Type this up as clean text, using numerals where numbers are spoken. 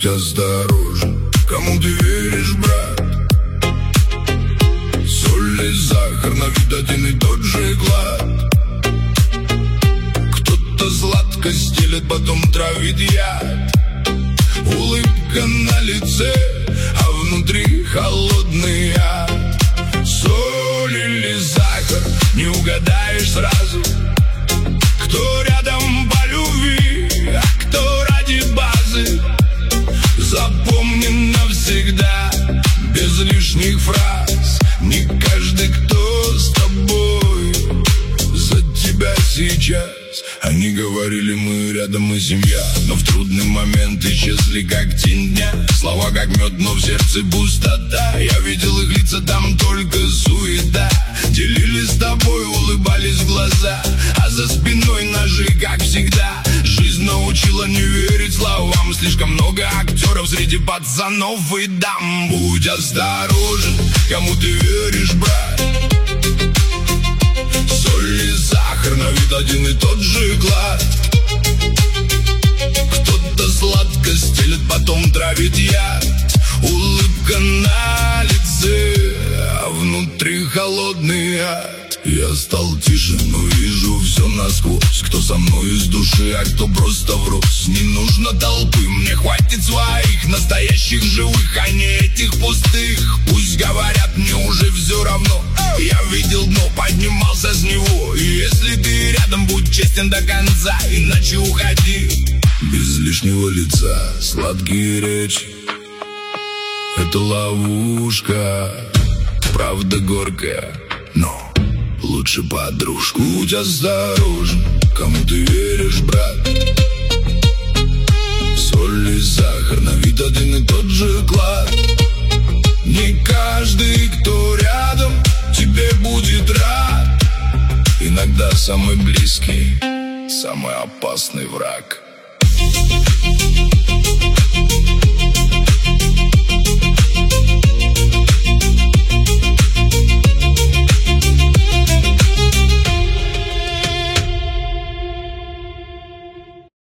Будь осторожен, кому ты веришь, брат. Соль и сахар на вид один и тот же клад. Кто-то сладко стелет, потом травит яд. Улыбка на лице, а внутри холодный ад. Соль или сахар, не угадаешь сразу, кто рядом по любви, а кто ради базы. Запомни навсегда, без лишних фраз. Не каждый, кто с тобой, за тебя сейчас. Они говорили, мы рядом, мы семья, но в трудный момент исчезли, как тень дня. Слова как мед, но в сердце пустота. Я видел их лица, там только суета. Делились с тобой, улыбались в глаза, а за спиной ножи, как всегда. Жизнь научила не верить словам. Слишком много актеров среди пацанов и дам. Будь осторожен, кому ты веришь, брат. Соль и сахар на вид один и тот же клад. Кто-то сладко стелет, потом травит яд. Улыбка на лице, а внутри холодный ад. Я стал тише, но вижу все насквозь. Кто со мной из души, а кто просто врос. Не нужно толпы, мне хватит своих настоящих живых, а не этих пустых. Пусть говорят, мне уже все равно. Я видел дно, поднимался с него. И если ты рядом, будь честен до конца, иначе уходи. Без лишнего лица, сладкие речи — это ловушка. Правда горькая, но лучше подружку. Будь осторожен, кому ты веришь, брат. Соль и сахар на вид один и тот же клад. Не каждый, кто рядом, тебе будет рад. Иногда самый близкий, самый опасный враг.